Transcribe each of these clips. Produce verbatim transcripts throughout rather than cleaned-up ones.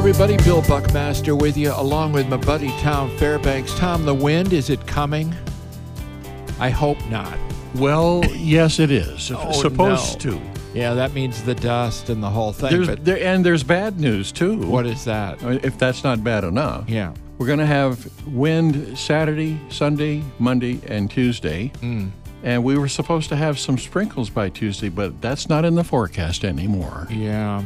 everybody. Bill Buckmaster with you, along with my buddy Tom Fairbanks. Tom, the wind, is it coming? I hope not. Well, yes, it is. Oh, supposed no. to. Yeah, that means the dust and the whole thing. There's, but there, and there's bad news, too. What is that? If that's not bad enough. Yeah. We're going to have wind Saturday, Sunday, Monday, and Tuesday. Mm. And we were supposed to have some sprinkles by Tuesday, but that's not in the forecast anymore. Yeah.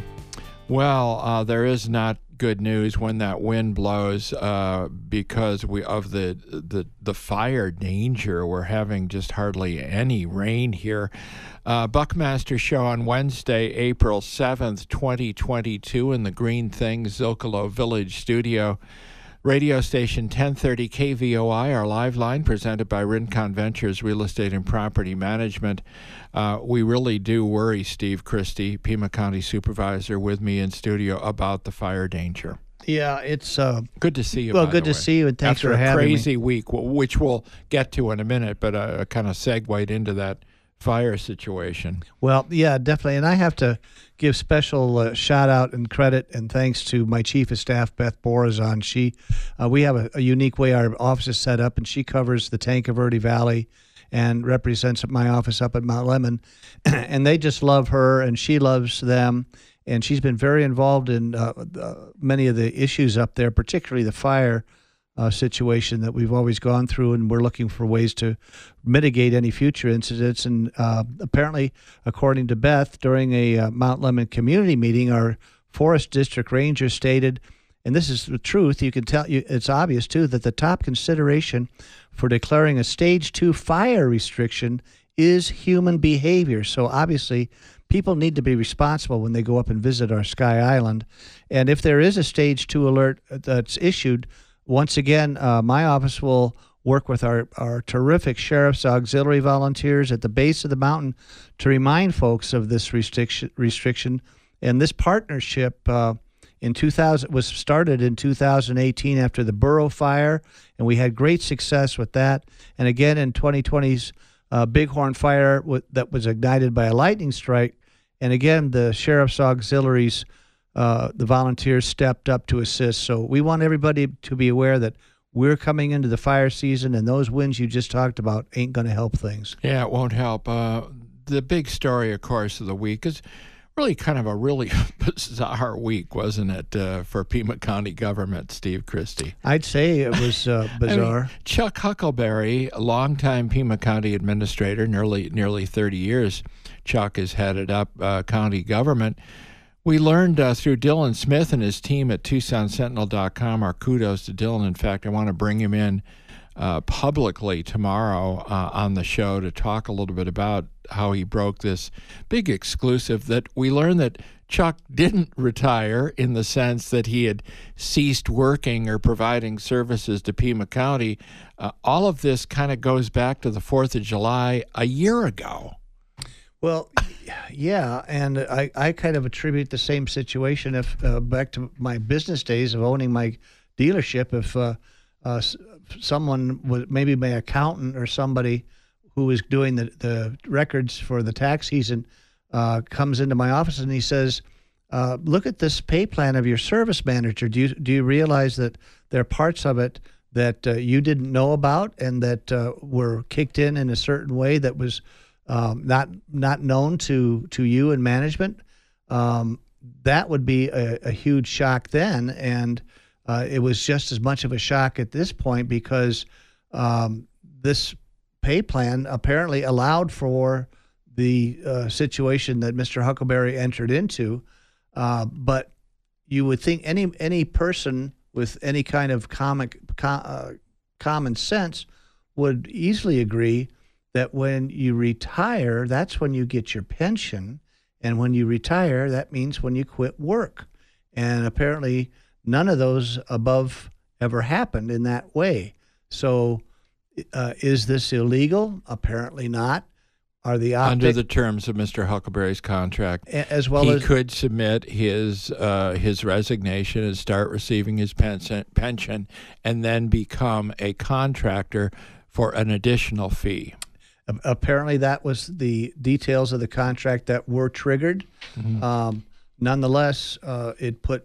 Well, uh, there is not good news when that wind blows uh, because we of the, the the fire danger. We're having just hardly any rain here. Uh, Buckmaster Show on Wednesday, April seventh, twenty twenty-two in the Green Thing Zocalo Village studio. Radio station ten thirty K V O I, our live line presented by Rincon Ventures Real Estate and Property Management. Uh, we really do worry, Steve Christie, Pima County Supervisor, with me in studio about the fire danger. Yeah, it's uh, good to see you. Well, by good the to way. see you, and thanks After for a having me. crazy week, which we'll get to in a minute, but uh, kind of segued into that fire situation. Well, yeah, definitely. And I have to give special uh, shout out and credit and thanks to my chief of staff, Beth Borazon. She, uh, we have a, a unique way our office is set up, and she covers the Tanque Verde Valley and represents my office up at Mount Lemmon. And they just love her, and she loves them. And she's been very involved in uh, uh, many of the issues up there, particularly the fire Uh, situation that we've always gone through, and we're looking for ways to mitigate any future incidents. And uh, apparently, according to Beth, during a uh, Mount Lemmon community meeting, our Forest District Ranger stated, and this is the truth, you can tell, you, it's obvious too, that the top consideration for declaring a stage two fire restriction is human behavior. So obviously, people need to be responsible when they go up and visit our Sky Island. And if there is a stage two alert that's issued, once again, uh, my office will work with our, our terrific Sheriff's Auxiliary volunteers at the base of the mountain to remind folks of this restriction. restriction. And this partnership uh, in two thousand was started in two thousand eighteen after the Burrow Fire, and we had great success with that. And again, in twenty twenty's uh, Bighorn Fire w- that was ignited by a lightning strike. And again, the Sheriff's Auxiliaries Uh, the volunteers stepped up to assist. So we want everybody to be aware that we're coming into the fire season, and those winds you just talked about ain't going to help things. Yeah, it won't help. Uh, the big story, of course, of the week is really kind of a really bizarre week, wasn't it, uh, for Pima County government, Steve Christie? I'd say it was uh, bizarre. I mean, Chuck Huckleberry, a longtime Pima County administrator, nearly nearly thirty years, Chuck has headed up uh, county government. We learned uh, through Dylan Smith and his team at Tucson Sentinel dot com. Our kudos to Dylan. In fact, I want to bring him in uh, publicly tomorrow uh, on the show to talk a little bit about how he broke this big exclusive that we learned that Chuck didn't retire in the sense that he had ceased working or providing services to Pima County. Uh, all of this kind of goes back to the fourth of July a year ago. Well, yeah, and I, I kind of attribute the same situation if uh, back to my business days of owning my dealership. If uh, uh, someone, was, maybe my accountant or somebody who is doing the, the records for the tax season, uh, comes into my office and he says, uh, look at this pay plan of your service manager. Do you, do you realize that there are parts of it that uh, you didn't know about and that uh, were kicked in in a certain way that was Um, not not known to, to you and management? Um, that would be a, a huge shock then, and uh, it was just as much of a shock at this point because um, this pay plan apparently allowed for the uh, situation that Mister Huckleberry entered into. Uh, but you would think any any person with any kind of comic com, uh, common sense would easily agree that when you retire, that's when you get your pension. And when you retire, that means when you quit work. And apparently none of those above ever happened in that way. So uh, is this illegal? Apparently not. Are the optic, under the terms of Mister Huckleberry's contract, as well he as, could submit his uh, his resignation and start receiving his pension, pension and then become a contractor for an additional fee. Apparently, that was the details of the contract that were triggered. Mm-hmm. Um, nonetheless, uh, it put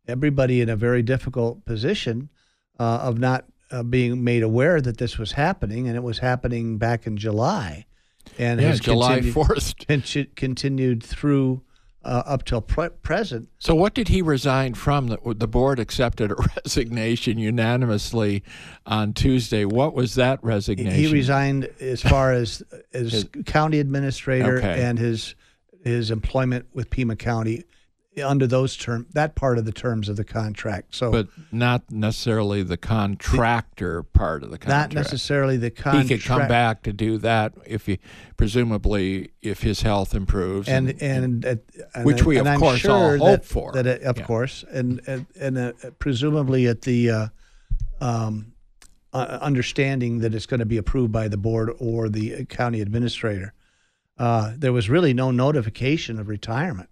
everybody in a very difficult position uh, of not uh, being made aware that this was happening, and it was happening back in July, and yeah, has July continued, fourth. Con- continued through uh, up till pre- present. So what did he resign from? The, the board accepted a resignation unanimously on Tuesday. What was that resignation? He resigned as far as as His, county administrator okay. and his his employment with Pima County under those terms, that part of the terms of the contract. So, but not necessarily the contractor the, part of the contract. Not necessarily the contract. He could come back to do that if he, presumably, if his health improves, and and, and, and, and which we and of I'm course sure all hope that, for. That it, of yeah. course, and and, and uh, presumably at the uh, um, uh, understanding that it's going to be approved by the board or the county administrator. Uh, there was really no notification of retirement.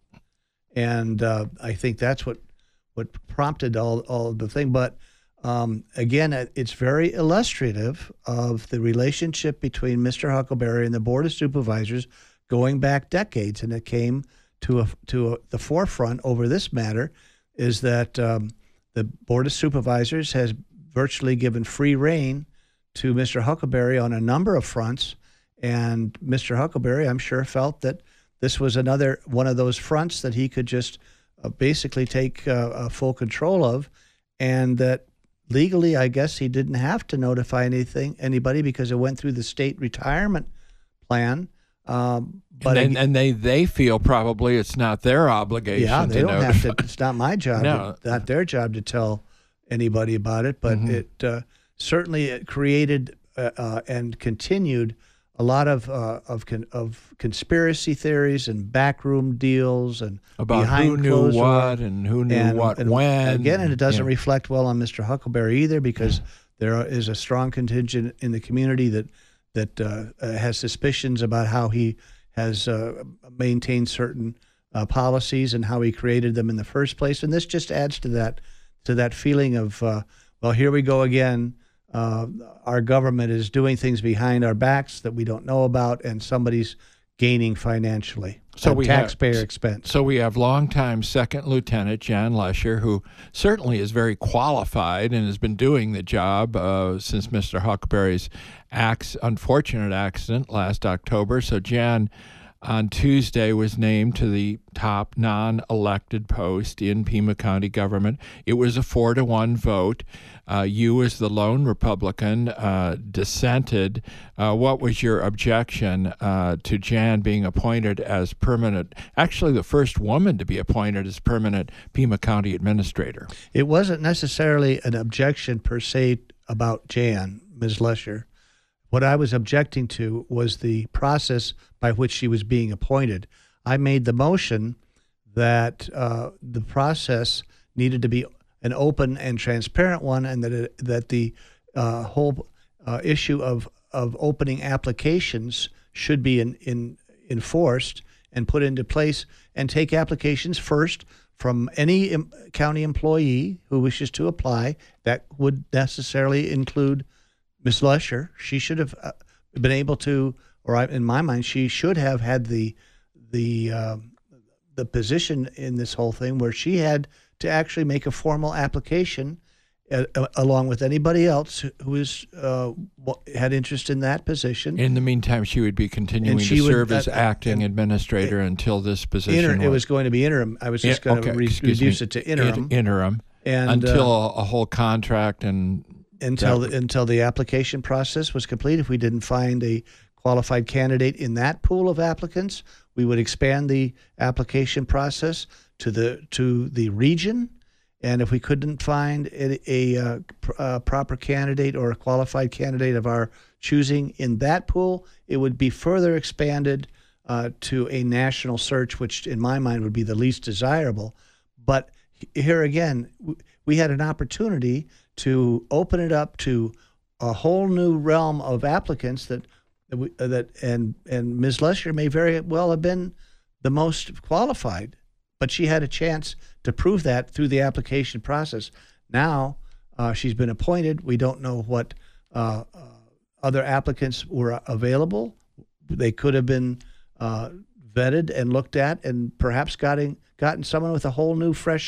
And uh, I think that's what what prompted all, all of the thing. But um, again, it's very illustrative of the relationship between Mister Huckleberry and the Board of Supervisors going back decades. And it came to a, to a, the forefront over this matter is that um, the Board of Supervisors has virtually given free rein to Mister Huckleberry on a number of fronts. And Mister Huckleberry, I'm sure, felt that this was another one of those fronts that he could just uh, basically take uh, uh, full control of, and that legally, I guess, he didn't have to notify anything anybody because it went through the state retirement plan. Um, but and, ag- and they, they feel probably it's not their obligation. yeah, they to don't notify. have to. It's not my job, No. to, not their job to tell anybody about it. But Mhm. it uh, certainly it created uh, uh, and continued a lot of uh, of con- of conspiracy theories and backroom deals and About behind who knew closed what doors. and who knew and, what and when. Again, and it doesn't yeah. reflect well on Mister Huckleberry either, because there is a strong contingent in the community that that uh, uh, has suspicions about how he has uh, maintained certain uh, policies and how he created them in the first place. And this just adds to that to that feeling of uh, well, here we go again. Uh, our government is doing things behind our backs that we don't know about, and somebody's gaining financially So at we have- taxpayer expense. So we have longtime Second Lieutenant Jan Lesher, who certainly is very qualified and has been doing the job uh, since Mister Huckleberry's acc- unfortunate accident last October. So Jan, on Tuesday, was named to the top non-elected post in Pima County government. It was a four to one vote. Uh, you, as the lone Republican, uh, dissented. Uh, what was your objection uh, to Jan being appointed as permanent, actually the first woman to be appointed as permanent Pima County administrator? It wasn't necessarily an objection per se about Jan, Miz Lesher. What I was objecting to was the process by which she was being appointed. I made the motion that uh, the process needed to be an open and transparent one, and that it, that the uh, whole uh, issue of of opening applications should be in, in enforced and put into place, and take applications first from any em- county employee who wishes to apply. That would necessarily include Miz Lesher. She should have uh, been able to, or I, in my mind, she should have had the the uh, the position in this whole thing where she had to actually make a formal application uh, uh, along with anybody else who is uh, had interest in that position. In the meantime, she would be continuing she to would- serve as uh, acting and- administrator until this position Inter- was, it was going to be interim. I was just Yeah, going to okay, re- excuse reduce me. it to interim In- interim and until uh, a whole contract and until that- the, until the application process was complete. If we didn't find a qualified candidate in that pool of applicants, we would expand the application process to the to the region. And if we couldn't find a, a, uh pr- uh, proper candidate or a qualified candidate of our choosing in that pool, it would be further expanded uh, to a national search, which in my mind would be the least desirable. But here again, w- we had an opportunity to open it up to a whole new realm of applicants that that, we, uh, that and and Miz Lesher may very well have been the most qualified, but she had a chance to prove that through the application process. Now uh, she's been appointed. We don't know what uh, uh, other applicants were available. They could have been uh, vetted and looked at, and perhaps gotten gotten someone with a whole new, fresh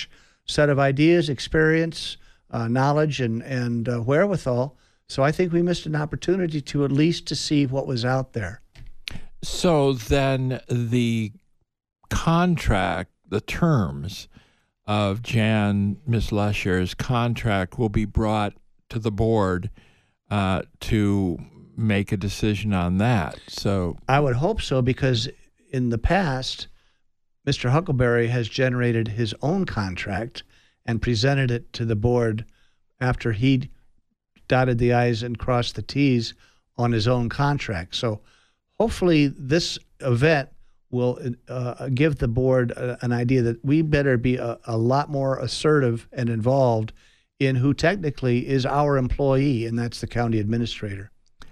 set of ideas, experience, uh, knowledge, and, and uh, wherewithal. So I think we missed an opportunity to at least to see what was out there. So then the contract, the terms of Jan Miss Lesher's contract will be brought to the board uh, to make a decision on that. So I would hope so, because in the past, Mister Huckleberry has generated his own contract and presented it to the board after he dotted the I's and crossed the T's on his own contract. So hopefully this event will uh, give the board a, an idea that we better be a, a lot more assertive and involved in who technically is our employee, and that's the county administrator.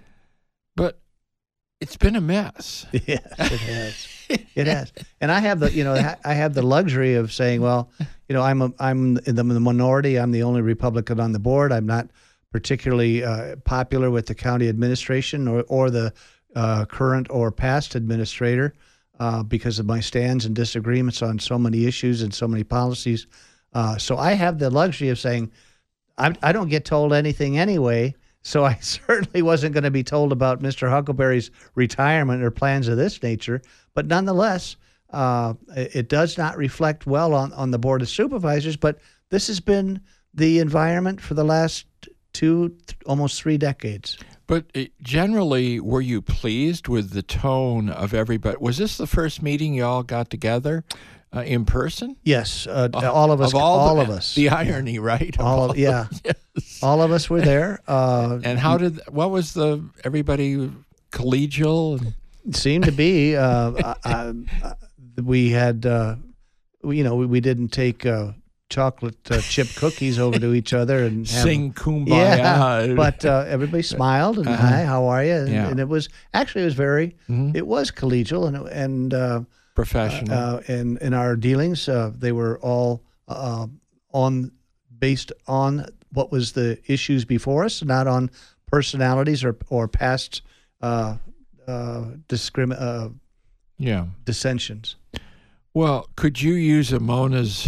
But it's been a mess. Yes, it has. It has. And I have the, you know, I have the luxury of saying, well, you know, I'm a, I'm in the minority. I'm the only Republican on the board. I'm not particularly uh, popular with the county administration or, or the uh, current or past administrator uh, because of my stands and disagreements on so many issues and so many policies. Uh, so I have the luxury of saying, I, I don't get told anything anyway. So I certainly wasn't going to be told about Mister Huckleberry's retirement or plans of this nature. But nonetheless, uh, it, it does not reflect well on, on the Board of Supervisors. But this has been the environment for the last two, th- almost three decades. But uh, generally, were you pleased with the tone of everybody? Was this the first meeting you all got together uh, in person? Yes, uh, all of us. Of all all the, of us. The irony, right? All of, yeah. Yes. All of us were there. Uh, and how did? What was the everybody collegial? And, It seemed to be. Uh, I, I, we had, uh, we, you know, we, we didn't take uh, chocolate uh, chip cookies over to each other and have, sing kumbaya. Yeah, but uh, everybody smiled and Uh-huh. hi, how are you? And, Yeah. and it was actually it was very, Mhm. it was collegial and and uh, Professional. uh, and in our dealings, uh, they were all uh, on based on what was the issues before us, not on personalities or or past. Uh, Uh, discrim- uh, yeah. dissensions. Well, could you use a Mona's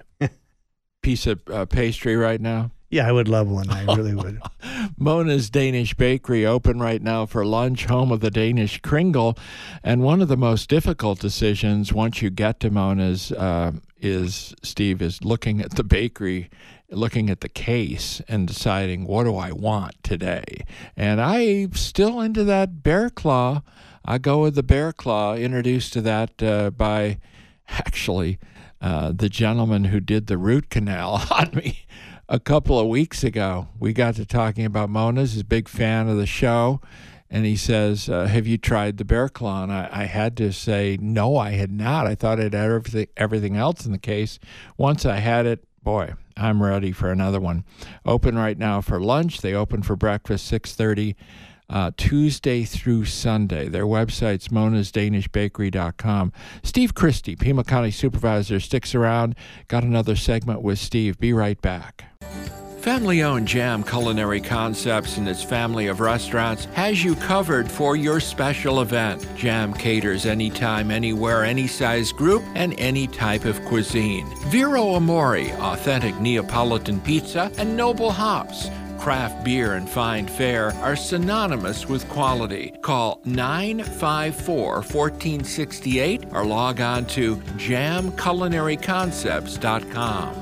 piece of uh, pastry right now? Yeah, I would love one. I really would. Mona's Danish Bakery open right now for lunch, home of the Danish Kringle. And one of the most difficult decisions once you get to Mona's uh, is, Steve, is looking at the bakery, looking at the case and deciding, what do I want today? And I'm still into that bear claw. I go with the bear claw, introduced to that uh, by actually uh, the gentleman who did the root canal on me a couple of weeks ago. We got to talking about Mona's. He's a big fan of the show. And he says, uh, have you tried the bear claw? And I, I had to say, no, I had not. I thought it had everything, everything else in the case. Once I had it, boy, I'm ready for another one. Open right now for lunch. They open for breakfast six thirty uh, Tuesday through Sunday. Their website's monas danish bakery dot com. Steve Christie, Pima County Supervisor, sticks around. Got another segment with Steve. Be right back. Family-owned Jam Culinary Concepts and its family of restaurants has you covered for your special event. Jam caters anytime, anywhere, any size group, and any type of cuisine. Vero Amore, authentic Neapolitan pizza, and Noble Hops. Craft beer and fine fare are synonymous with quality. Call nine five four, one four six eight or log on to jam culinary concepts dot com.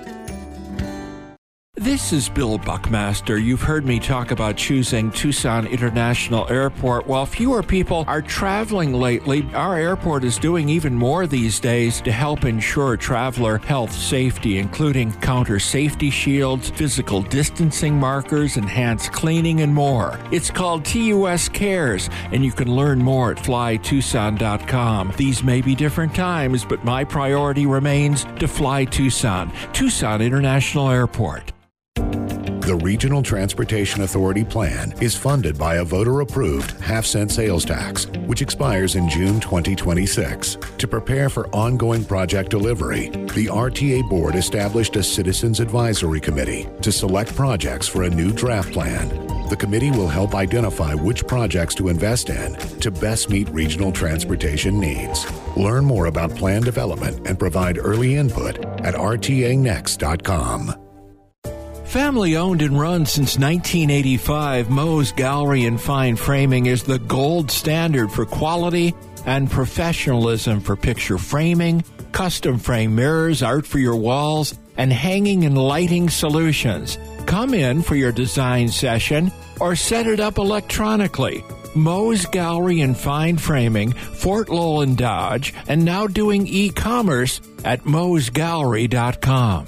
This is Bill Buckmaster. You've heard me talk about choosing Tucson International Airport. While fewer people are traveling lately, our airport is doing even more these days to help ensure traveler health safety, including counter safety shields, physical distancing markers, enhanced cleaning, and more. It's called T U S Cares, and you can learn more at fly tucson dot com. These may be different times, but my priority remains to fly Tucson. Tucson International Airport. The Regional Transportation Authority plan is funded by a voter-approved half-cent sales tax, which expires in June twenty twenty-six. To prepare for ongoing project delivery, the R T A Board established a Citizens Advisory Committee to select projects for a new draft plan. The committee will help identify which projects to invest in to best meet regional transportation needs. Learn more about plan development and provide early input at r t a next dot com. Family owned and run since nineteen eighty-five, Moe's Gallery and Fine Framing is the gold standard for quality and professionalism for picture framing, custom frame mirrors, art for your walls, and hanging and lighting solutions. Come in for your design session or set it up electronically. Moe's Gallery and Fine Framing, Fort Lowell and Dodge, and now doing e-commerce at moes gallery dot com.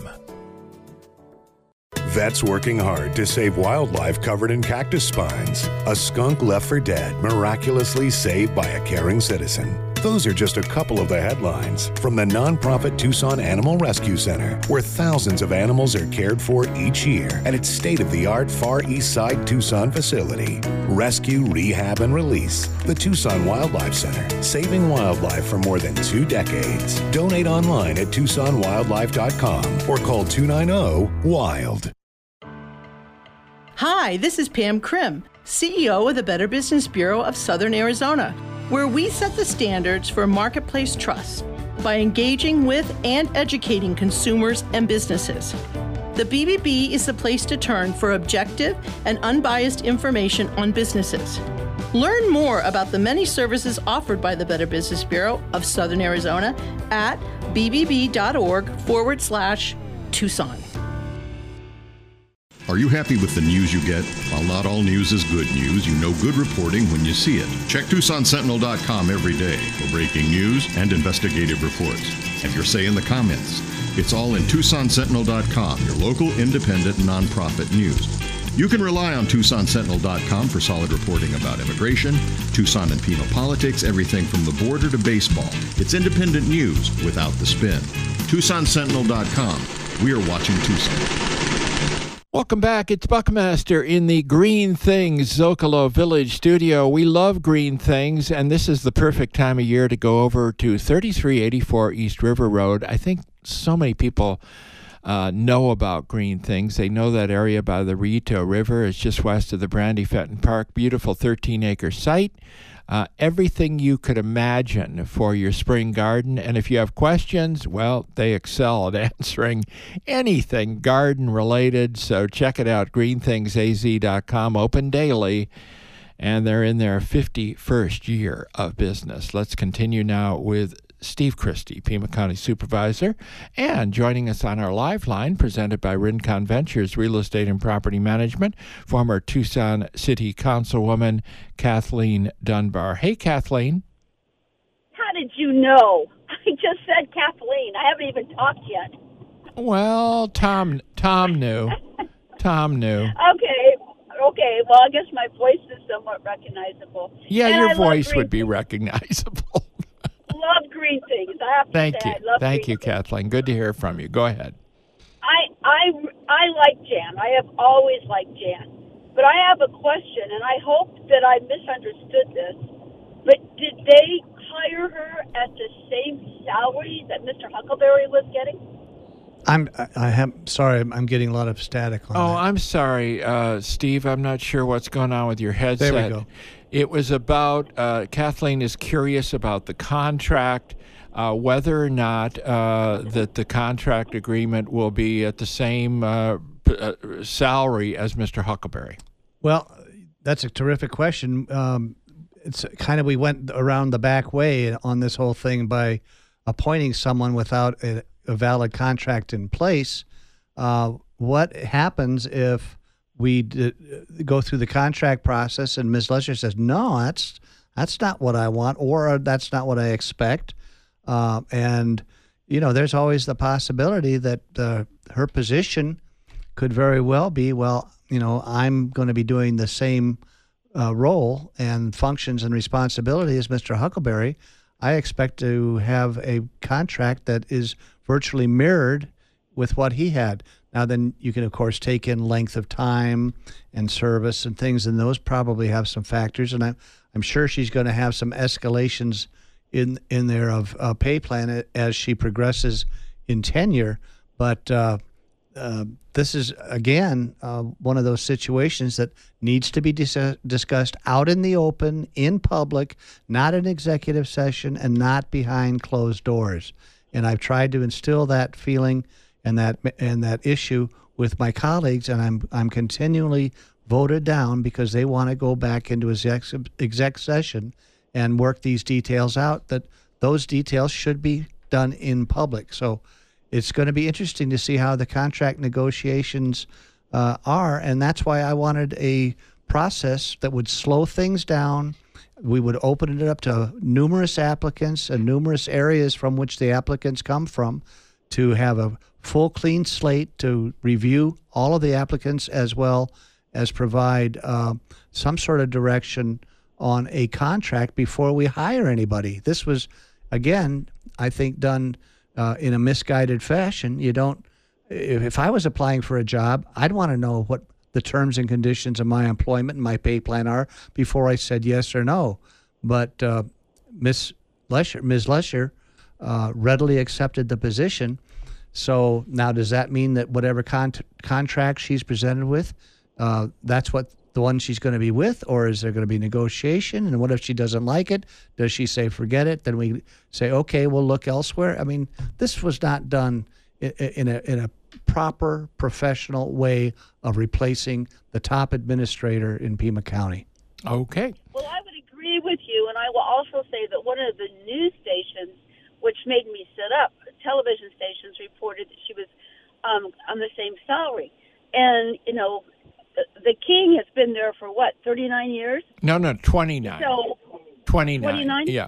Vets working hard to save wildlife covered in cactus spines. A skunk left for dead, miraculously saved by a caring citizen. Those are just a couple of the headlines from the nonprofit Tucson Animal Rescue Center, where thousands of animals are cared for each year at its state-of-the-art Far East Side Tucson facility. Rescue, rehab, and release. The Tucson Wildlife Center, saving wildlife for more than two decades. Donate online at tucson wildlife dot com or call two nine zero WILD. Hi, this is Pam Krim, C E O of the Better Business Bureau of Southern Arizona, where we set the standards for marketplace trust by engaging with and educating consumers and businesses. The B B B is the place to turn for objective and unbiased information on businesses. Learn more about the many services offered by the Better Business Bureau of Southern Arizona at bbb.org forward slash Tucson. Are you happy with the news you get? While not all news is good news, you know good reporting when you see it. Check Tucson Sentinel dot com every day for breaking news and investigative reports. Have your say in the comments. It's all in Tucson Sentinel dot com, your local independent nonprofit news. You can rely on Tucson Sentinel dot com for solid reporting about immigration, Tucson and Pima politics, everything from the border to baseball. It's independent news without the spin. Tucson Sentinel dot com. We are watching Tucson. Welcome back. It's Buckmaster in the Green Things Zocalo Village studio. We love green things, and this is the perfect time of year to go over to thirty-three eighty-four East River Road. I think so many people uh, know about Green Things. They know that area by the Rito River. It's just west of the Brandy Fenton Park. Beautiful thirteen-acre site. Uh, everything you could imagine for your spring garden. And if you have questions, well, they excel at answering anything garden related. So check it out, green things a z dot com, open daily. And they're in their fifty-first year of business. Let's continue now with Steve Christie, Pima County Supervisor, and joining us on our live line, presented by Rincon Ventures Real Estate and Property Management, former Tucson City Councilwoman Kathleen Dunbar. Hey, Kathleen. How did you know? I just said Kathleen. I haven't even talked yet. Well, Tom, Tom knew. Tom knew. Okay. Okay. Well, I guess my voice is somewhat recognizable. Yeah, and your I voice would things. be recognizable. Love green things. I have to Thank say, you. I love Thank green you, things. Kathleen. Good to hear from you. Go ahead. I, I, I like Jan. I have always liked Jan. But I have a question, and I hope that I misunderstood this. But did they hire her at the same salary that Mister Huckleberry was getting? I'm I am sorry. I'm getting a lot of static on Oh, that. I'm sorry, uh, Steve. I'm not sure what's going on with your headset. There we go. It was about, uh, Kathleen is curious about the contract, uh, whether or not uh, that the contract agreement will be at the same uh, p- uh, salary as Mister Huckleberry. Well, that's a terrific question. Um, it's kind of, we went around the back way on this whole thing by appointing someone without a, a valid contract in place. Uh, what happens if we d- go through the contract process and Miz Lesher says, no, that's that's not what I want, or that's not what I expect. Uh, and, you know, there's always the possibility that uh, her position could very well be, well, you know, I'm going to be doing the same uh, role and functions and responsibility as Mister Huckleberry. I expect to have a contract that is virtually mirrored with what he had. Now, then you can, of course, take in length of time and service and things, and those probably have some factors. And I'm, I'm sure she's going to have some escalations in in there of uh, pay plan as she progresses in tenure. But uh, uh, this is, again, uh, one of those situations that needs to be dis- discussed out in the open, in public, not in executive session, and not behind closed doors. And I've tried to instill that feeling and that and that issue with my colleagues, and I'm I'm continually voted down because they want to go back into exec, exec session and work these details out, that those details should be done in public. So it's going to be interesting to see how the contract negotiations uh, are, and that's why I wanted a process that would slow things down. We would open it up to numerous applicants and numerous areas from which the applicants come from, to have a full clean slate to review all of the applicants, as well as provide uh, some sort of direction on a contract before we hire anybody. This was, again, I think done uh, in a misguided fashion. You don't, if, if I was applying for a job, I'd want to know what the terms and conditions of my employment and my pay plan are before I said yes or no. But uh, Miss Lesher, Miz Lesher uh, readily accepted the position. So now, does that mean that whatever con- contract she's presented with, uh, that's what the one she's going to be with, or is there going to be negotiation? And what if she doesn't like it? Does she say forget it? Then we say, okay, we'll look elsewhere. I mean, this was not done in, in a in a proper professional way of replacing the top administrator in Pima County. Okay. Well, I would agree with you, and I will also say that one of the news stations, which made me sit up, television stations, reported that she was um, on the same salary. And, you know, the, the king has been there for, what, thirty-nine years? No, no, twenty-nine. So, twenty-nine. twenty-nine? Yeah.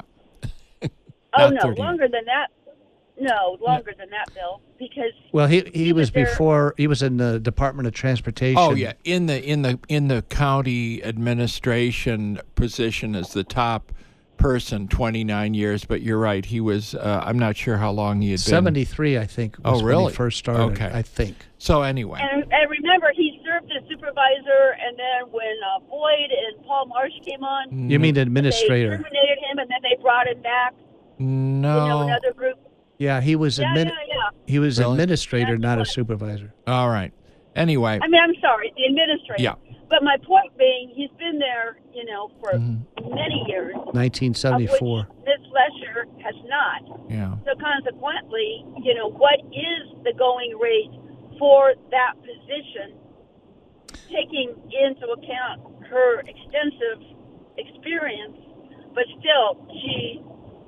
Oh, no, thirty. longer than that. No, longer no. than that, Bill, because well, he he, he was, was there, before he was in the Department of Transportation. Oh yeah, in the in the in the county administration position as the top person, twenty-nine years. But you're right, he was. Uh, I'm not sure how long he had been. seventy-three, I think. Was Oh, really? When he first started. Okay. I think. So anyway. And, and remember, he served as supervisor, and then when uh, Boyd and Paul Marsh came on, You mean administrator? they terminated him, and then they brought him back. No. You know, another group. Yeah, he was Yeah, admin- yeah, yeah. he was Really? administrator, That's not a what- supervisor. All right. Anyway. I mean, I'm sorry, the administrator. Yeah. But my point being, he's been there, you know, for Mm-hmm. many years. nineteen seventy-four. Of which Miz Lesher has not. Yeah. So consequently, you know, what is the going rate for that position, taking into account her extensive experience, but still, she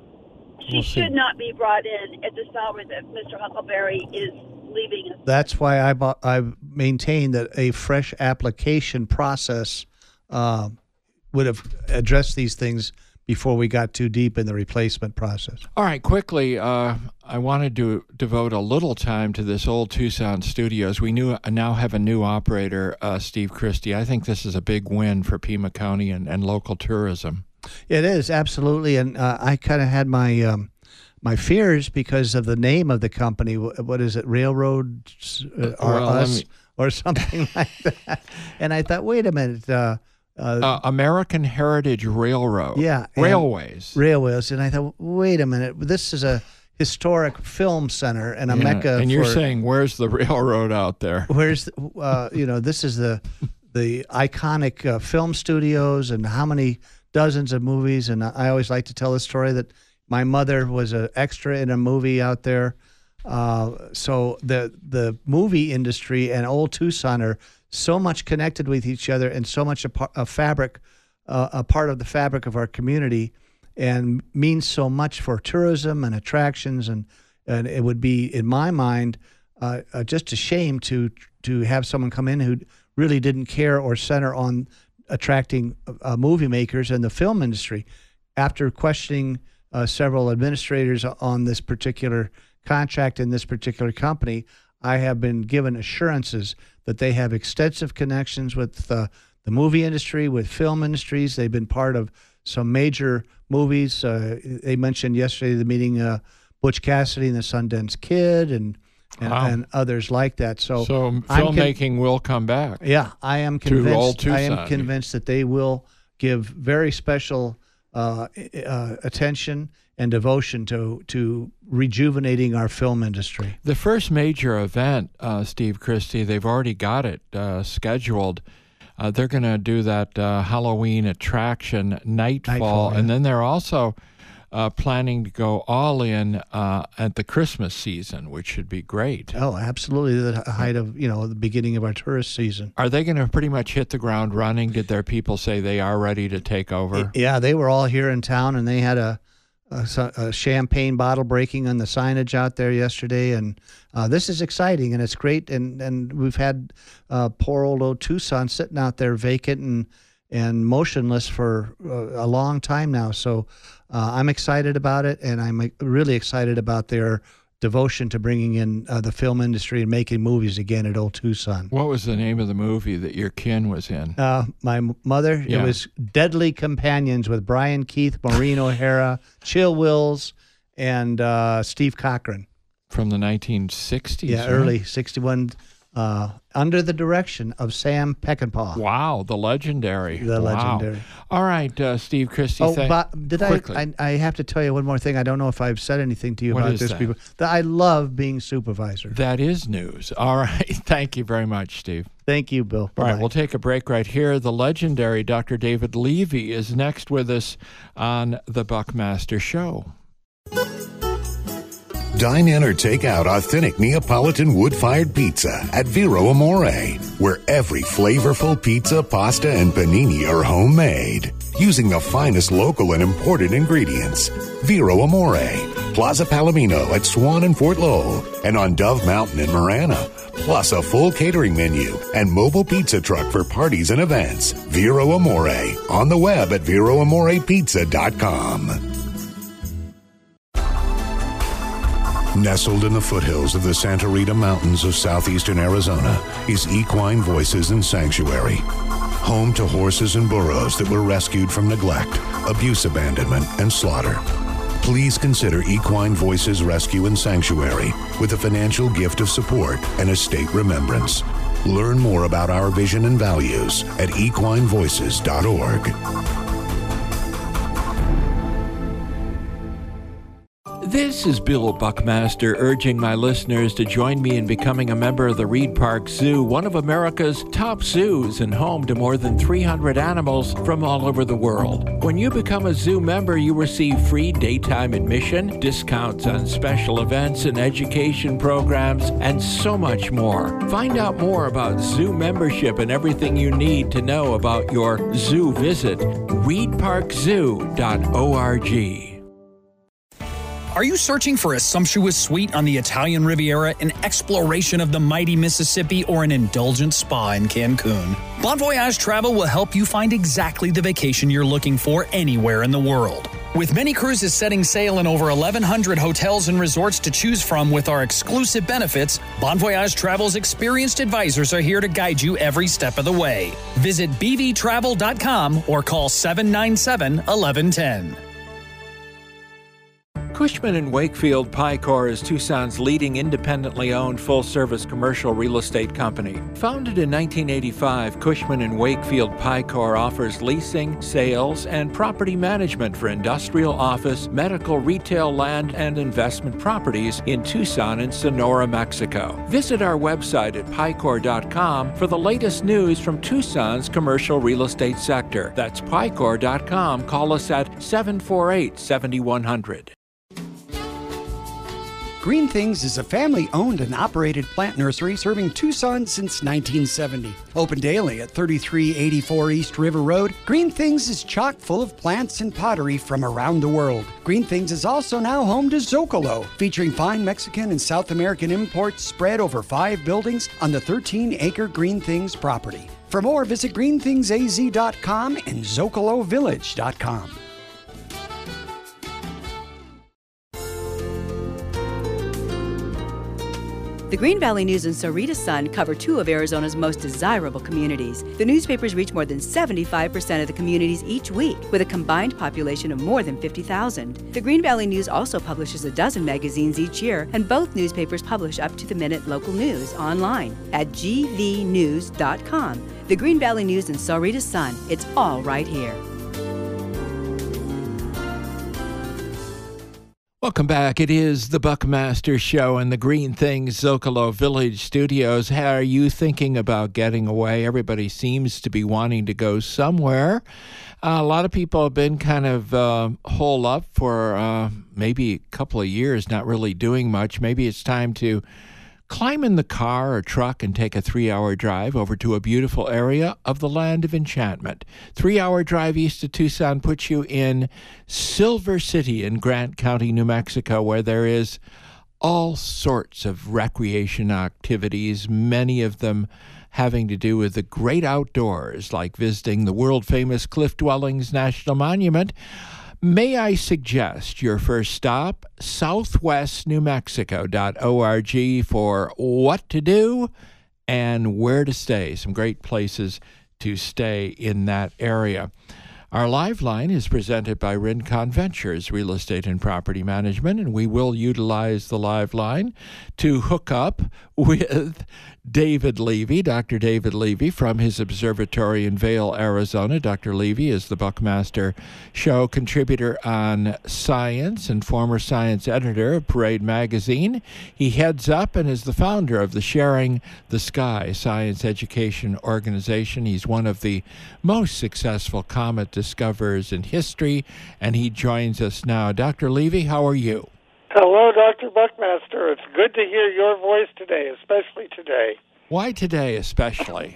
she We'll see. should not be brought in at the salary that Mister Huckleberry is leaving us. That's why I bu- I maintain that a fresh application process uh, would have addressed these things before we got too deep in the replacement process. All right, quickly, uh, I wanted to devote a little time to this old Tucson Studios. We knew, now have a new operator, uh, Steve Christie. I think this is a big win for Pima County and, and local tourism. It is, absolutely. And uh, I kind of had my um, my fears because of the name of the company. Wh- What is it, Railroads uh, or Well, let Us me- or something like that? And I thought, wait a minute. Uh, uh, Uh, American Heritage Railroad. Yeah, and- Railways. Railways. And I thought, wait a minute. This is a historic film center and a Yeah, mecca. And you're for, saying, where's the railroad out there? Where's, uh, you know, this is the the iconic uh, film studios and how many dozens of movies. And I always like to tell the story that my mother was an extra in a movie out there. Uh, so the the movie industry and Old Tucson are so much connected with each other and so much a, par- a fabric, uh, a part of the fabric of our community, and means so much for tourism and attractions. And, and it would be, in my mind, uh, uh, just a shame to to have someone come in who really didn't care or center on attracting uh, movie makers and the film industry. After questioning uh, several administrators on this particular contract in this particular company, I have been given assurances that they have extensive connections with uh, the movie industry, with film industries. They've been part of some major movies. Uh, they mentioned yesterday the meeting uh, Butch Cassidy and the Sundance Kid and and, Wow. and others like that. So, So I'm con- filmmaking will come back. yeah, I am To Old convinced. I am Tucson. convinced that they will give very special uh, uh, attention and devotion to to rejuvenating our film industry. The first major event, uh, Steve Christie, they've already got it uh, scheduled. Uh, they're going to do that uh, Halloween attraction, Nightfall, Nightfall, yeah. and then they're also uh, planning to go all in uh, at the Christmas season, which should be great. Oh, absolutely. The height of, you know, the beginning of our tourist season. Are they going to pretty much hit the ground running? Did their people say they are ready to take over? Yeah, they were all here in town, and they had a, a, a champagne bottle breaking on the signage out there yesterday. And uh, this is exciting, and it's great. And, and we've had uh, poor old old Tucson sitting out there vacant and and motionless for uh, a long time now. So uh, I'm excited about it, and I'm really excited about their devotion to bringing in uh, the film industry and making movies again at Old Tucson. What was the name of the movie that your kin was in? Uh, my m- mother, Yeah. it was Deadly Companions with Brian Keith, Maureen O'Hara, Chill Wills, and uh, Steve Cochran. From the nineteen sixties? Yeah, right? early sixty-one, uh, under the direction of Sam Peckinpah. Wow, the legendary. The Wow. legendary. All right, uh, Steve Christie. Oh, thank- but did I, quickly. I? I have to tell you one more thing. I don't know if I've said anything to you What about is this that? before. That I love being supervisor. That is news. All right. Thank you very much, Steve. Thank you, Bill. All right, Bye-bye. we'll take a break right here. The legendary Doctor David Levy is next with us on the Buckmaster Show. Dine in or take out authentic Neapolitan wood-fired pizza at Vero Amore, where every flavorful pizza, pasta, and panini are homemade, using the finest local and imported ingredients. Vero Amore, Plaza Palomino at Swan and Fort Lowell, and on Dove Mountain in Marana, plus a full catering menu and mobile pizza truck for parties and events. Vero Amore, on the web at vero amore pizza dot com. Nestled in the foothills of the Santa Rita Mountains of southeastern Arizona is Equine Voices and Sanctuary, home to horses and burros that were rescued from neglect, abuse, abandonment, and slaughter. Please consider Equine Voices Rescue and Sanctuary with a financial gift of support and a state remembrance. Learn more about our vision and values at equine voices dot org. This is Bill Buckmaster urging my listeners to join me in becoming a member of the Reed Park Zoo, one of America's top zoos and home to more than three hundred animals from all over the world. When you become a zoo member, you receive free daytime admission, discounts on special events and education programs, and so much more. Find out more about zoo membership and everything you need to know about your zoo visit. reed park zoo dot org. Are you searching for a sumptuous suite on the Italian Riviera, an exploration of the mighty Mississippi, or an indulgent spa in Cancun? Bon Voyage Travel will help you find exactly the vacation you're looking for anywhere in the world. With many cruises setting sail in over eleven hundred hotels and resorts to choose from with our exclusive benefits, Bon Voyage Travel's experienced advisors are here to guide you every step of the way. Visit b v travel dot com or call seven nine seven, one one one zero. Cushman and Wakefield Picor is Tucson's leading independently owned full-service commercial real estate company. Founded in nineteen eighty-five, Cushman and Wakefield Picor offers leasing, sales, and property management for industrial, office, medical, retail, land, and investment properties in Tucson and Sonora, Mexico. Visit our website at picor dot com for the latest news from Tucson's commercial real estate sector. That's picor dot com. Call us at seven four eight, seven one zero zero. Green Things is a family-owned and operated plant nursery serving Tucson since nineteen seventy. Open daily at thirty-three eighty-four East River Road, Green Things is chock full of plants and pottery from around the world. Green Things is also now home to Zocalo, featuring fine Mexican and South American imports spread over five buildings on the thirteen acre Green Things property. For more, visit green things a z dot com and zocalo village dot com. The Green Valley News and Sarita Sun cover two of Arizona's most desirable communities. The newspapers reach more than seventy-five percent of the communities each week, with a combined population of more than fifty thousand. The Green Valley News also publishes a dozen magazines each year, and both newspapers publish up-to-the-minute local news online at g v news dot com. The Green Valley News and Sarita Sun, it's all right here. Welcome back. It is the Buckmaster Show in the Green Things Zocalo Village Studios. How are you thinking about getting away? Everybody seems to be wanting to go somewhere. Uh, a lot of people have been kind of uh, holed up for uh, maybe a couple of years, not really doing much. Maybe it's time to climb in the car or truck and take a three-hour drive over to a beautiful area of the Land of Enchantment. Three-hour drive east of Tucson puts you in Silver City in Grant County, New Mexico, where there is all sorts of recreation activities, many of them having to do with the great outdoors, like visiting the world-famous Cliff Dwellings National Monument. May I suggest your first stop, southwest new mexico dot org, for what to do and where to stay. Some great places to stay in that area. Our live line is presented by Rincon Ventures Real Estate and Property Management, and we will utilize the live line to hook up with David Levy, Doctor David Levy, from his observatory in Vail, Arizona. Doctor Levy is the Buckmaster Show contributor on science and former science editor of Parade Magazine. He heads up and is the founder of the Sharing the Sky Science Education Organization. He's one of the most successful comet discoverers in history, and he joins us now. Doctor Levy, how are you? Hello, Doctor Buckmaster. It's good to hear your voice today, especially today. Why today especially?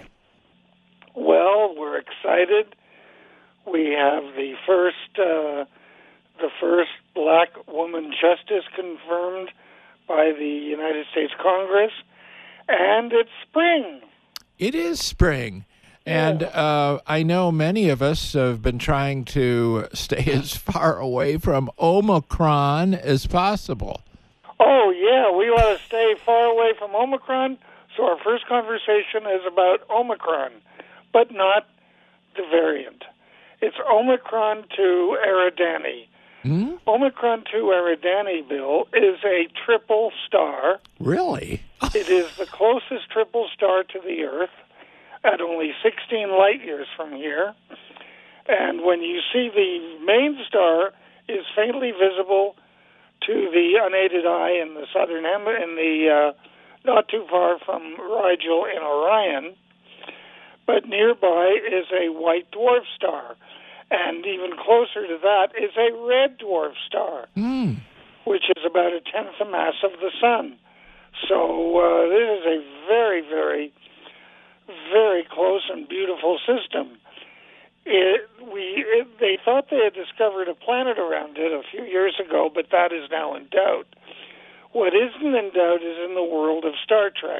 Well, we're excited. We have the first uh, the first black woman justice confirmed by the United States Congress, and it's spring. It is spring. And uh, I know many of us have been trying to stay as far away from Omicron as possible. Oh, yeah, we want to stay far away from Omicron, so our first conversation is about Omicron, but not the variant. It's Omicron two Eridani. Hmm? Omicron two Eridani, Bill, is a triple star. Really? It is the closest triple star to the Earth, at only sixteen light years from here. And when you see the main star is faintly visible to the unaided eye in the southern hem- in the uh, not too far from Rigel in Orion, but nearby is a white dwarf star, and even closer to that is a red dwarf star, mm. which is about a tenth the mass of the sun. So uh, this is a very, very very close and beautiful system. It, we, it, they thought they had discovered a planet around it a few years ago, but that is now in doubt. What isn't in doubt is in the world of Star Trek.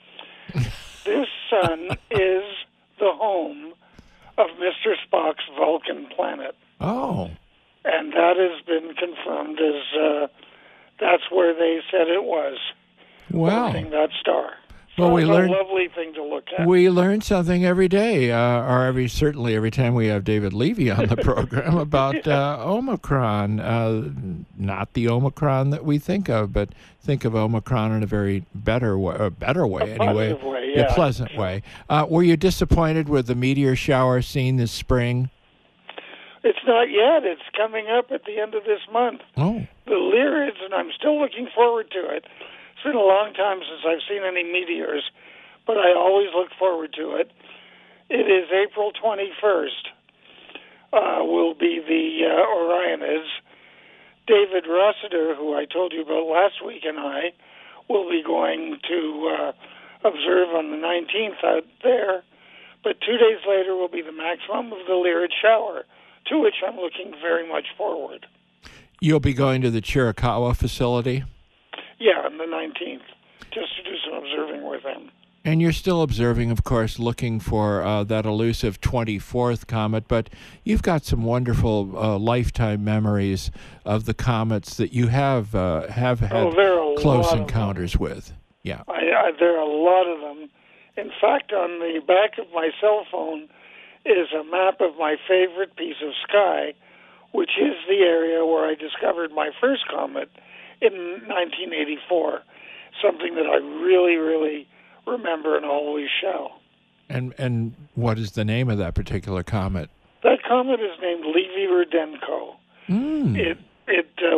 This sun is the home of Mister Spock's Vulcan planet. Oh. And that has been confirmed as uh, that's where they said it was. Wow. Orbiting that star. Well, so we it's learn, a lovely thing to look at. We learn something every day, uh, or every certainly every time we have David Levy on the program about uh, Omicron. Uh, not the Omicron that we think of, but think of Omicron in a very better way, a better way a anyway, way, yeah. a pleasant way. Uh, were you disappointed with the meteor shower seen this spring? It's not yet. It's coming up at the end of this month. Oh, the Lyrids, and I'm still looking forward to it. It's been a long time since I've seen any meteors, but I always look forward to it. It is April twenty-first. Uh, will be the uh, Orionids. David Rossiter, who I told you about last week, and I will be going to uh, observe on the nineteenth out there. But two days later will be the maximum of the Lyrid shower, to which I'm looking very much forward. You'll be going to the Chiricahua facility? Yeah, on the nineteenth, just to do some observing with him. And you're still observing, of course, looking for uh, that elusive twenty-fourth comet, but you've got some wonderful uh, lifetime memories of the comets that you have uh, have had oh, close encounters with. Yeah, I, I, there are a lot of them. In fact, on the back of my cell phone is a map of my favorite piece of sky, which is the area where I discovered my first comet in nineteen eighty-four, something that I really, really remember and always shall. And and what is the name of that particular comet? That comet is named Levi-Rudenko. Mm. It it uh, was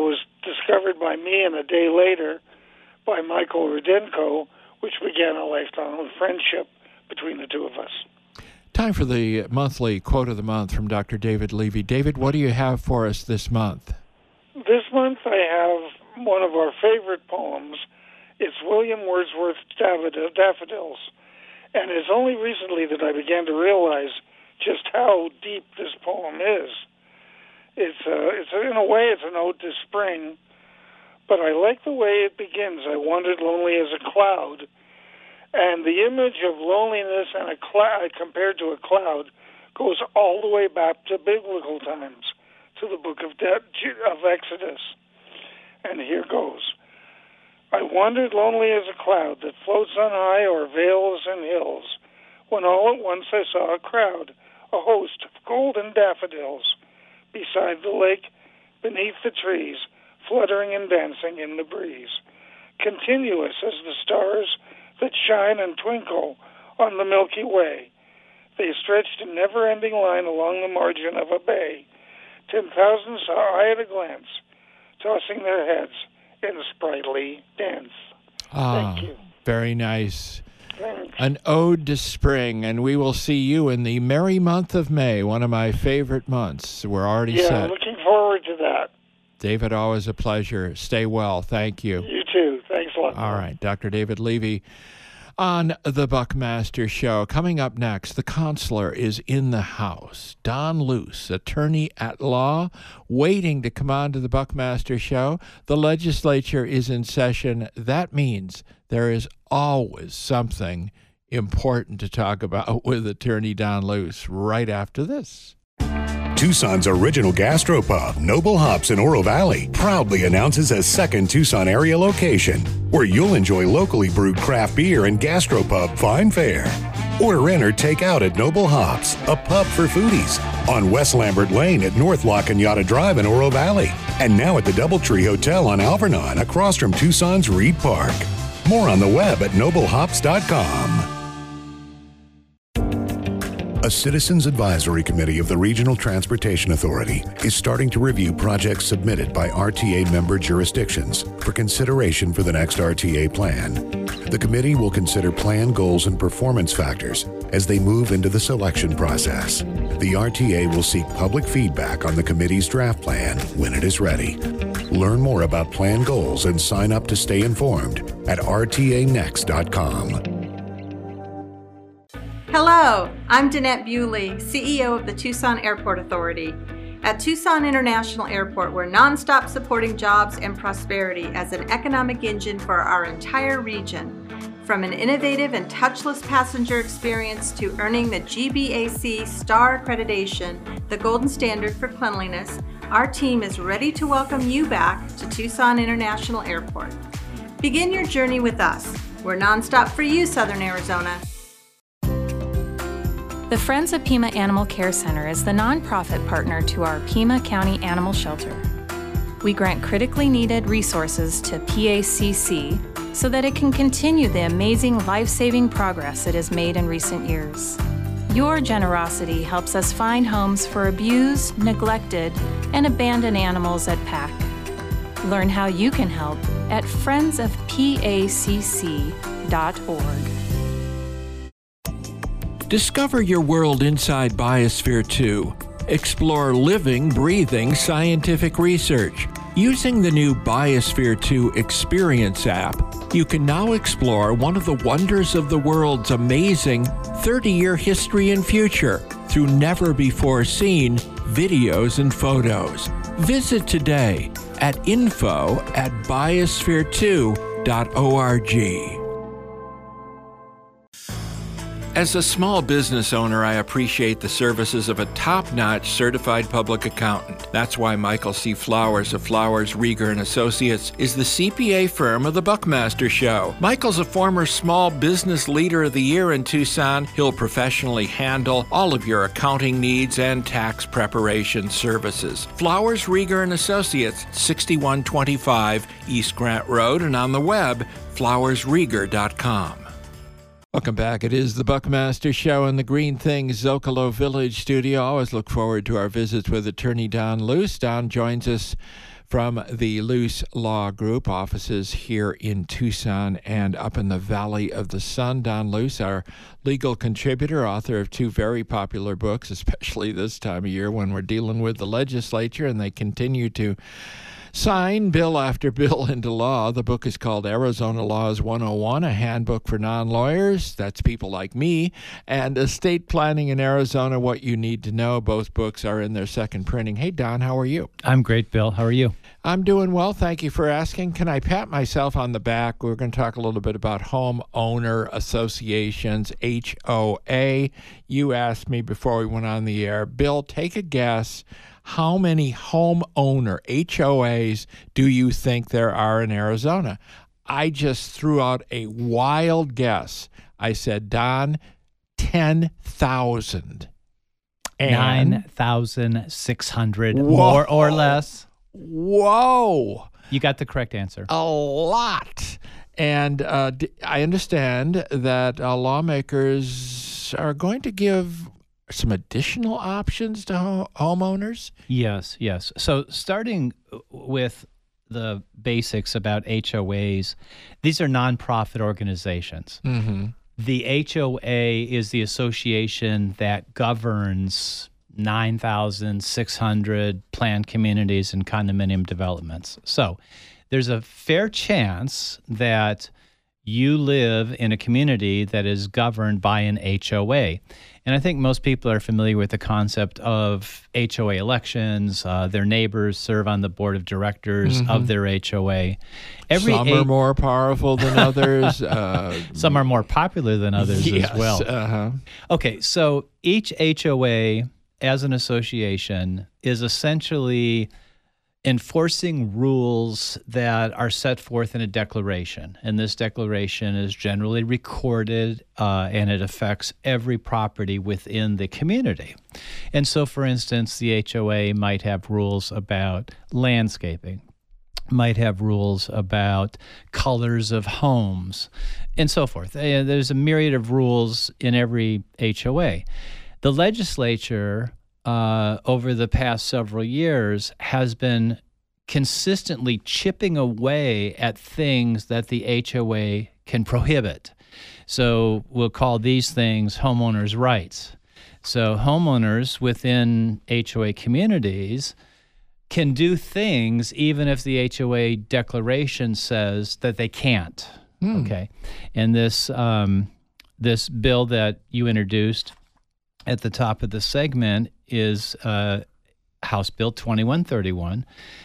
discovered by me and a day later by Michael Rudenko, which began a lifetime friendship between the two of us. Time for the monthly quote of the month from Doctor David Levy. David, what do you have for us this month? This month I have one of our favorite poems. It's William Wordsworth's Daffodils. And it's only recently that I began to realize just how deep this poem is. It's, uh, it's in a way, it's an ode to spring, but I like the way it begins. I wandered lonely as a cloud, and the image of loneliness and a cloud compared to a cloud goes all the way back to biblical times, to the book of, De- of Exodus. And here goes. I wandered lonely as a cloud that floats on high o'er vales and hills, when all at once I saw a crowd, a host of golden daffodils, beside the lake, beneath the trees, fluttering and dancing in the breeze, continuous as the stars that shine and twinkle on the Milky Way. They stretched in never-ending line along the margin of a bay. Ten thousand saw I at a glance, tossing their heads in sprightly dance. Ah, Thank you. Very nice. Thanks. An ode to spring, and we will see you in the merry month of May, one of my favorite months. We're already yeah, set. looking forward to that. David, always a pleasure. Stay well. Thank you. You too. Thanks a lot. All right. Doctor David Levy on the Buckmaster Show. Coming up next, the consular is in the house. Don Luce, attorney at law, waiting to come on to the Buckmaster Show. The legislature is in session. That means there is always something important to talk about with attorney Don Luce right after this. Tucson's original gastropub, Noble Hops in Oro Valley, proudly announces a second Tucson area location where you'll enjoy locally brewed craft beer and gastropub fine fare. Order in or take out at Noble Hops, a pub for foodies, on West Lambert Lane at North La Cañada Drive in Oro Valley, and now at the Doubletree Hotel on Alvernon across from Tucson's Reed Park. More on the web at noble hops dot com. A Citizens Advisory Committee of the Regional Transportation Authority is starting to review projects submitted by R T A member jurisdictions for consideration for the next R T A plan. The committee will consider plan goals and performance factors as they move into the selection process. The R T A will seek public feedback on the committee's draft plan when it is ready. Learn more about plan goals and sign up to stay informed at r t a next dot com. Hello, I'm Danette Bewley, C E O of the Tucson Airport Authority. At Tucson International Airport, we're nonstop supporting jobs and prosperity as an economic engine for our entire region. From an innovative and touchless passenger experience to earning the G B A C Star Accreditation, the golden standard for cleanliness, our team is ready to welcome you back to Tucson International Airport. Begin your journey with us. We're nonstop for you, Southern Arizona. The Friends of Pima Animal Care Center is the nonprofit partner to our Pima County Animal Shelter. We grant critically needed resources to P A C C so that it can continue the amazing life-saving progress it has made in recent years. Your generosity helps us find homes for abused, neglected, and abandoned animals at P A C. Learn how you can help at friends of P A C C dot org. Discover your world inside Biosphere two. Explore living, breathing scientific research. Using the new Biosphere two Experience app, you can now explore one of the wonders of the world's amazing thirty-year history and future through never-before-seen videos and photos. Visit today at info at biosphere two dot org. As a small business owner, I appreciate the services of a top-notch certified public accountant. That's why Michael C. Flowers of Flowers, Rieger and Associates is the C P A firm of the Buckmaster Show. Michael's a former Small Business Leader of the Year in Tucson. He'll professionally handle all of your accounting needs and tax preparation services. Flowers, Rieger and Associates, sixty-one twenty-five East Grant Road, and on the web, flowers rieger dot com. Welcome back. It is the Buckmaster Show in the Green Things Zocalo Village studio. Always look forward to our visits with attorney Don Luce. Don joins us from the Luce Law Group, offices here in Tucson and up in the Valley of the Sun. Don Luce, our legal contributor, author of two very popular books, especially this time of year when we're dealing with the legislature and they continue to sign bill after bill into law. The book is called Arizona Laws one oh one, a handbook for non-lawyers. That's people like me. And Estate Planning in Arizona, What You Need to Know. Both books are in their second printing. Hey, Don, how are you? I'm great, Bill. How are you? I'm doing well. Thank you for asking. Can I pat myself on the back? We're going to talk a little bit about homeowner associations, H O A. You asked me before we went on the air, Bill, take a guess. How many homeowner H O As do you think there are in Arizona? I just threw out a wild guess. I said, Don, ten thousand. nine thousand six hundred, more or less. Whoa. You got the correct answer. A lot. And uh, I understand that uh, lawmakers are going to give some additional options to ho- homeowners? Yes, yes. So starting with the basics about H O As, these are nonprofit organizations. Mm-hmm. The H O A is the association that governs nine thousand six hundred planned communities and condominium developments. So there's a fair chance that you live in a community that is governed by an H O A. And I think most people are familiar with the concept of H O A elections. Uh, their neighbors serve on the board of directors mm-hmm. of their H O A. Every some a- are more powerful than others. uh, some are more popular than others yes, as well. Uh-huh. Okay, so each H O A as an association is essentially enforcing rules that are set forth in a declaration. And this declaration is generally recorded uh, and it affects every property within the community. And so, for instance, the H O A might have rules about landscaping, might have rules about colors of homes, and so forth. Uh, there's a myriad of rules in every H O A. The legislature Uh, over the past several years has been consistently chipping away at things that the H O A can prohibit. So we'll call these things homeowners' rights. So homeowners within H O A communities can do things even if the H O A declaration says that they can't. Hmm. Okay, and this um, this bill that you introduced at the top of the segment is uh, House Bill twenty-one thirty-one,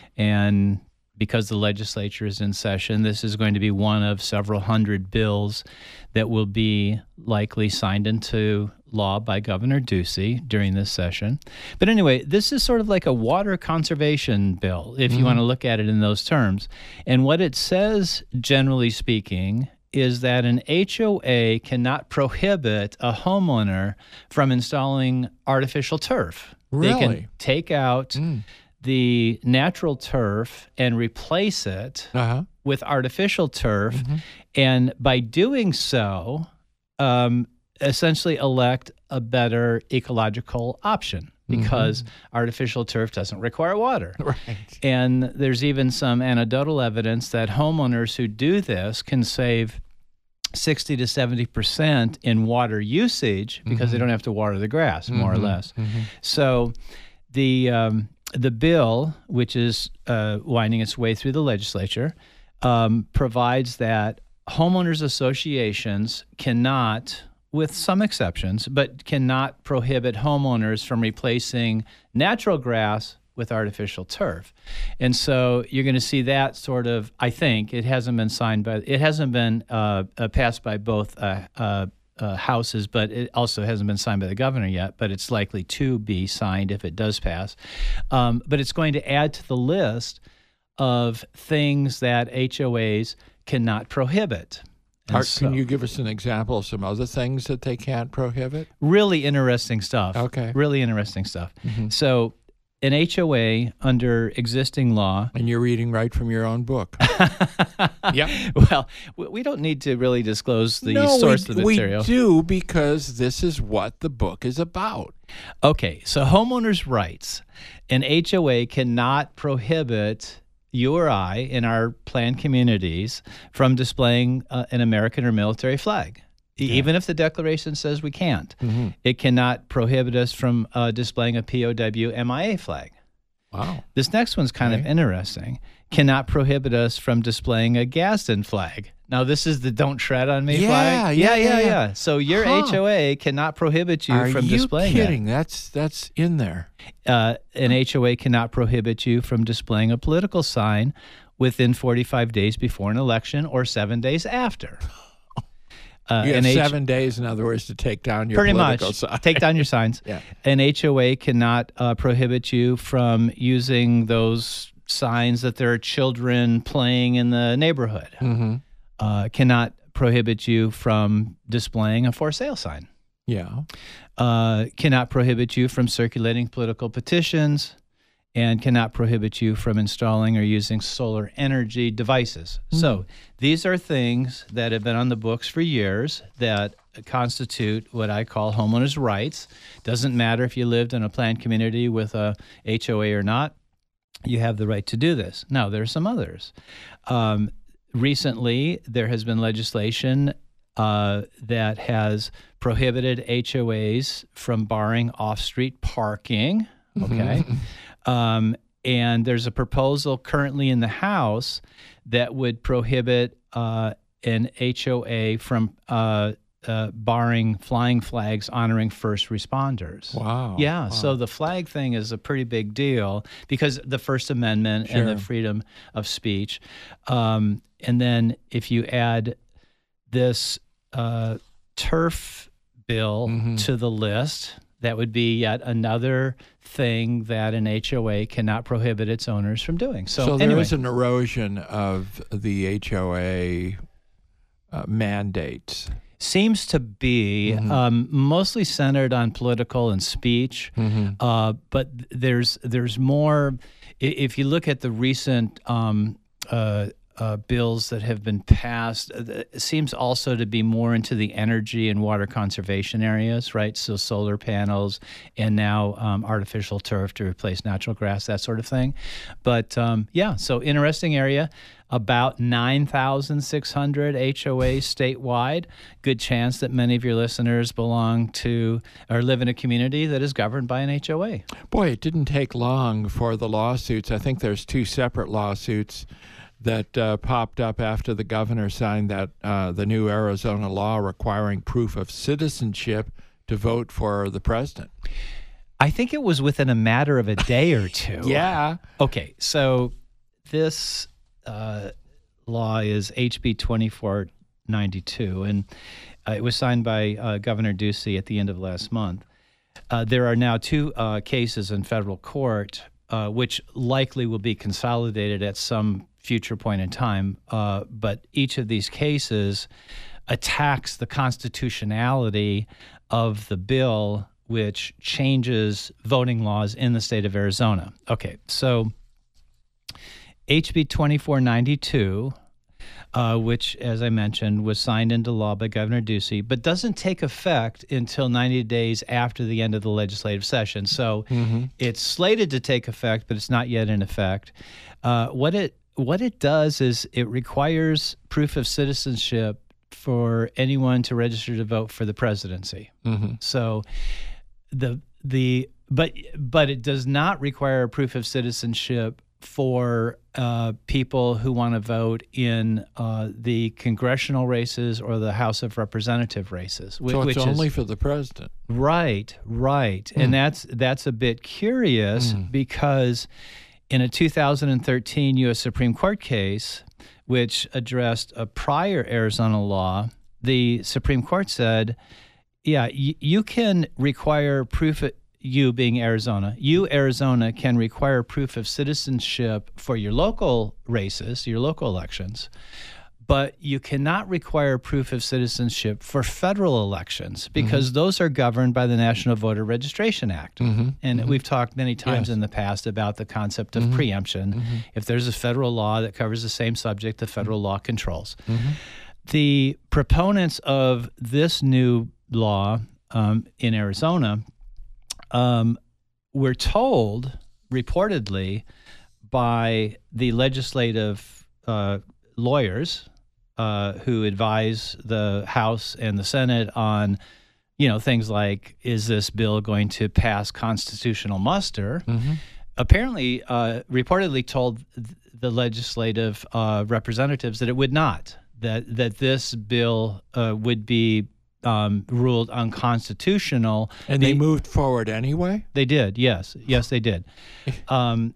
and because the legislature is in session, this is going to be one of several hundred bills that will be likely signed into law by Governor Ducey during this session. But anyway, this is sort of like a water conservation bill, if you Mm-hmm. want to look at it in those terms. And what it says, generally speaking, is that an H O A cannot prohibit a homeowner from installing artificial turf. Really? They can take out Mm. the natural turf and replace it Uh-huh. with artificial turf, Mm-hmm. and by doing so, um, essentially elect a better ecological option, because Mm-hmm. artificial turf doesn't require water. Right. And there's even some anecdotal evidence that homeowners who do this can save sixty to seventy percent in water usage because Mm-hmm. they don't have to water the grass, more Mhm. or less. Mhm. So the um, the bill, which is uh, winding its way through the legislature, um, provides that homeowners associations cannot, with some exceptions, but cannot prohibit homeowners from replacing natural grass with artificial turf. And so you're going to see that sort of, I think, it hasn't been signed by, it hasn't been uh, uh, passed by both uh, uh, uh, houses, but it also hasn't been signed by the governor yet, but it's likely to be signed if it does pass. Um, but it's going to add to the list of things that H O As cannot prohibit. And Art, so- can you give us an example of some other things that they can't prohibit? Really interesting stuff. Okay. Really interesting stuff. Mhm. So an H O A under existing law. And you're reading right from your own book. Yep. Well, we we don't need to really disclose the no, source we, of the material. we do, because this is what the book is about. Okay, so homeowners' rights. An H O A cannot prohibit you or I in our planned communities from displaying uh, an American or military flag. Yeah. Even if the Declaration says we can't, mm-hmm. it cannot prohibit us from uh, displaying a P O W M I A flag. Wow. This next one's kind okay. of interesting. Cannot prohibit us from displaying a Gadsden flag. Now, this is the Don't Tread on Me yeah, flag. Yeah, yeah, yeah, yeah. yeah. So your huh. H O A cannot prohibit you Are from you displaying kidding? that. That's that's in there. Uh, an H O A cannot prohibit you from displaying a political sign within forty-five days before an election or seven days after. Uh, you have H- seven days, in other words, to take down your pretty political much sign. Take down your signs. Yeah. An H O A cannot uh, prohibit you from using those signs that there are children playing in the neighborhood. Mm-hmm. Uh, cannot prohibit you from displaying a for sale sign. Yeah. Uh, cannot prohibit you from circulating political petitions, and cannot prohibit you from installing or using solar energy devices. Mm. So these are things that have been on the books for years that constitute what I call homeowners' rights. Doesn't matter if you lived in a planned community with a H O A or not, you have the right to do this. Now, there are some others. Um, recently, there has been legislation uh, that has prohibited H O As from barring off-street parking, okay? Um, and there's a proposal currently in the House that would prohibit uh, an H O A from uh, uh, barring flying flags honoring first responders. Wow. Yeah, wow. So the flag thing is a pretty big deal because the First Amendment sure. and the freedom of speech. Um, and then if you add this uh, turf bill mm-hmm. to the list, that would be yet another thing that an H O A cannot prohibit its owners from doing. So, so there anyway. is an erosion of the H O A uh, mandates. Seems to be mm-hmm. um, mostly centered on political and speech, mm-hmm. uh, but there's there's more. If you look at the recent um, uh, Uh, bills that have been passed, uh, it seems also to be more into the energy and water conservation areas, right? So solar panels and now um, artificial turf to replace natural grass, that sort of thing. But um, yeah, so interesting area. About nine thousand six hundred H O As statewide. Good chance that many of your listeners belong to or live in a community that is governed by an H O A. Boy, it didn't take long for the lawsuits. I think there's two separate lawsuits that uh, popped up after the governor signed that uh, the new Arizona law requiring proof of citizenship to vote for the president. I think it was within a matter of a day or two. Yeah. Okay, so this uh, law is H B twenty-four ninety-two, and uh, it was signed by uh, Governor Ducey at the end of last month. Uh, there are now two uh, cases in federal court, uh, which likely will be consolidated at some future point in time, uh, but each of these cases attacks the constitutionality of the bill which changes voting laws in the state of Arizona. Okay, so H B twenty-four ninety-two, uh, which, as I mentioned, was signed into law by Governor Ducey, but doesn't take effect until ninety days after the end of the legislative session. So mm-hmm. it's slated to take effect, but it's not yet in effect. Uh, what it What it does is it requires proof of citizenship for anyone to register to vote for the presidency. Mm-hmm. So the the but but it does not require proof of citizenship for uh, people who want to vote in uh, the congressional races or the House of Representative races. So it's which only is, for the president. Right, right, mm. and that's that's a bit curious mm. because in a two thousand thirteen U S Supreme Court case, which addressed a prior Arizona law, the Supreme Court said, yeah, y- you can require proof, of, you being Arizona, you, Arizona, can require proof of citizenship for your local races, your local elections, but you cannot require proof of citizenship for federal elections because mm-hmm. those are governed by the National Voter Registration Act. Mm-hmm. And mm-hmm. we've talked many times yes. in the past about the concept of mm-hmm. preemption. Mm-hmm. If there's a federal law that covers the same subject, the federal mm-hmm. law controls. Mm-hmm. The proponents of this new law um, in Arizona um, were told, reportedly, by the legislative uh, lawyers uh, who advise the House and the Senate on, you know, things like, is this bill going to pass constitutional muster? Mm-hmm. Apparently, uh, reportedly told th- the legislative uh, representatives that it would not, that that this bill uh, would be um, ruled unconstitutional. And they, they moved forward anyway? They did, yes. Yes, they did. um,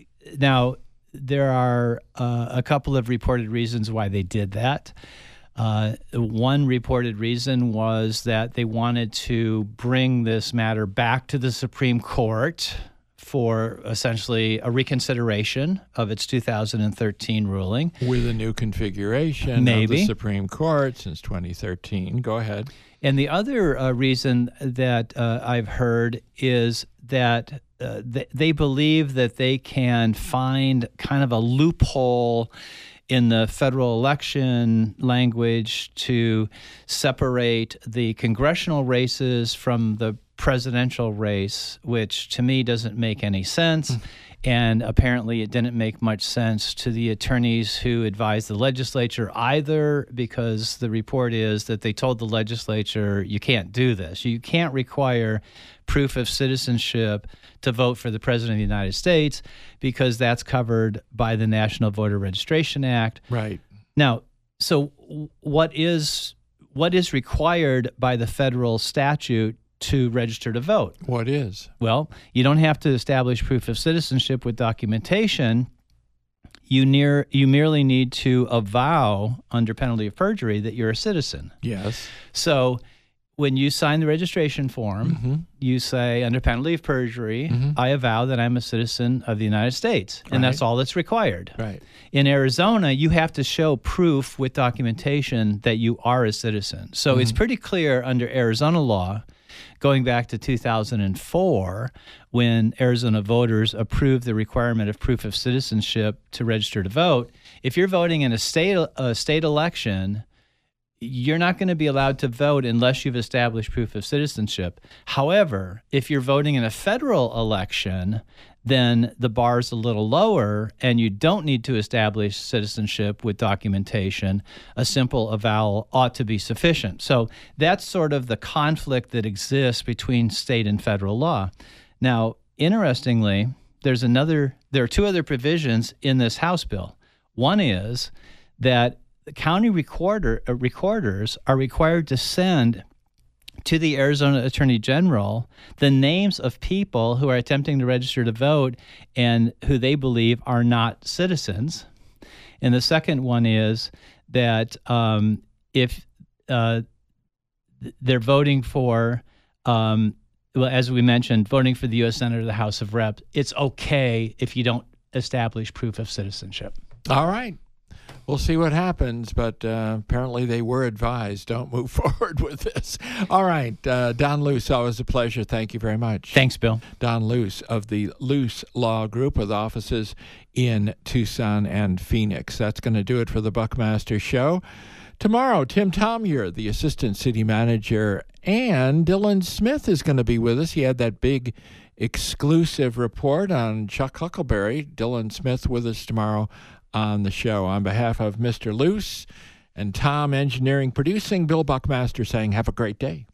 now, there are uh, a couple of reported reasons why they did that. Uh, one reported reason was that they wanted to bring this matter back to the Supreme Court for essentially a reconsideration of its two thousand thirteen ruling. With a new configuration Maybe. of the Supreme Court since twenty thirteen. Go ahead. And the other uh, reason that uh, I've heard is that uh, th- they believe that they can find kind of a loophole in the federal election language to separate the congressional races from the presidential race, which to me doesn't make any sense. Mm. And apparently it didn't make much sense to the attorneys who advised the legislature either, because the report is that they told the legislature, you can't do this. You can't require proof of citizenship to vote for the President of the United States because that's covered by the National Voter Registration Act. Right. Now, so what is what is required by the federal statute to register to vote? What is? Well, you don't have to establish proof of citizenship with documentation. You near you merely need to avow under penalty of perjury that you're a citizen. Yes. So when you sign the registration form, mm-hmm. you say, under penalty of perjury, mm-hmm. I avow that I'm a citizen of the United States. And right. that's all that's required. Right. In Arizona, you have to show proof with documentation that you are a citizen. So mm-hmm. it's pretty clear under Arizona law, going back to two thousand four, when Arizona voters approved the requirement of proof of citizenship to register to vote, if you're voting in a state a state election, you're not going to be allowed to vote unless you've established proof of citizenship. However, if you're voting in a federal election, then the bar's a little lower and you don't need to establish citizenship with documentation. A simple avowal ought to be sufficient. So that's sort of the conflict that exists between state and federal law. Now, interestingly, there's another, there are two other provisions in this House bill. One is that the county recorder, uh, recorders are required to send to the Arizona Attorney General the names of people who are attempting to register to vote and who they believe are not citizens. And the second one is that um, if uh, they're voting for, um, well, as we mentioned, voting for the U S Senate or the House of Reps, it's okay if you don't establish proof of citizenship. All right. We'll see what happens, but uh, apparently they were advised, don't move forward with this. All right, uh, Don Luce, always a pleasure. Thank you very much. Thanks, Bill. Don Luce of the Luce Law Group with offices in Tucson and Phoenix. That's going to do it for the Buckmaster Show. Tomorrow, Tim Tomyer, the Assistant City Manager, and Dylan Smith is going to be with us. He had that big exclusive report on Chuck Huckleberry. Dylan Smith with us tomorrow on the show. On behalf of Mister Luce and Tom Engineering Producing, Bill Buckmaster saying have a great day.